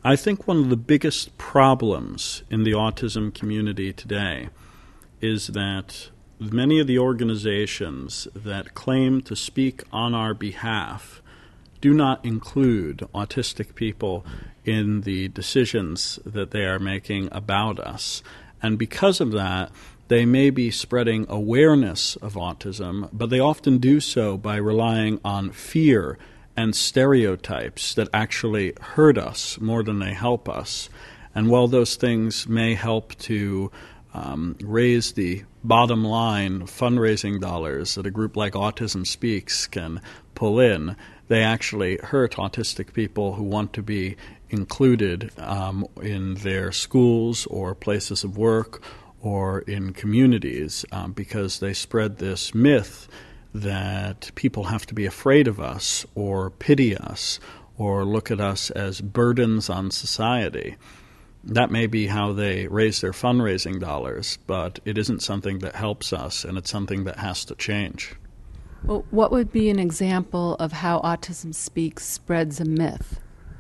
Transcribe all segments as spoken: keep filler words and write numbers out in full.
I think one of the biggest problems in the autism community today is that many of the organizations that claim to speak on our behalf do not include autistic people in the decisions that they are making about us. And because of that, they may be spreading awareness of autism, but they often do so by relying on fear and stereotypes that actually hurt us more than they help us. And while those things may help to um, raise the bottom line fundraising dollars that a group like Autism Speaks can pull in, they actually hurt autistic people who want to be included um, in their schools or places of work or in communities um, because they spread this myth that people have to be afraid of us or pity us or look at us as burdens on society. That may be how they raise their fundraising dollars, but it isn't something that helps us, and it's something that has to change. Well, what would be an example of how Autism Speaks spreads a myth?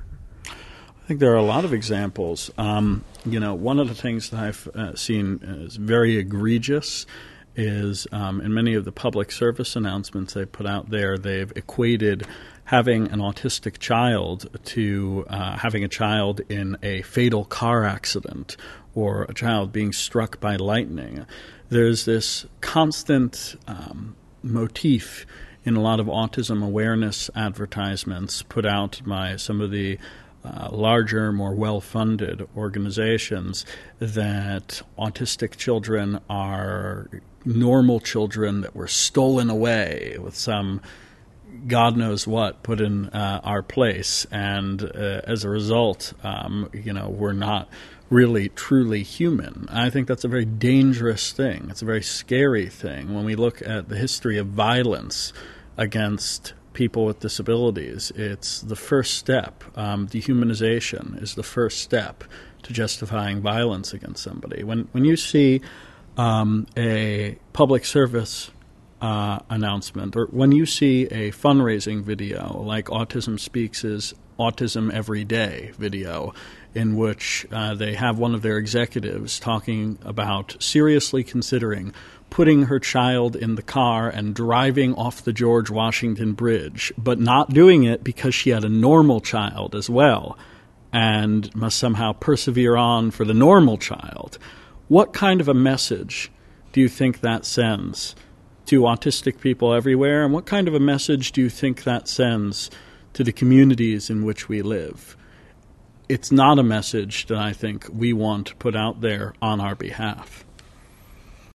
I think there are a lot of examples. Um, you know, one of the things that I've uh, seen is very egregious is um, in many of the public service announcements they put out there, they've equated having an autistic child to uh, having a child in a fatal car accident or a child being struck by lightning. There's this constant um, motif in a lot of autism awareness advertisements put out by some of the Uh, larger, more well-funded organizations that autistic children are normal children that were stolen away with some God knows what put in uh, our place, and uh, as a result, um, you know, we're not really truly human. I think that's a very dangerous thing. It's a very scary thing when we look at the history of violence against people with disabilities. It's the first step. Um, dehumanization is the first step to justifying violence against somebody. When when you see um, a public service uh, announcement, or when you see a fundraising video like Autism Speaks' Autism Every Day video, in which uh, they have one of their executives talking about seriously considering putting her child in the car and driving off the George Washington Bridge, but not doing it because she had a normal child as well and must somehow persevere on for the normal child. What kind of a message do you think that sends to autistic people everywhere, and what kind of a message do you think that sends to the communities in which we live? It's not a message that I think we want to put out there on our behalf.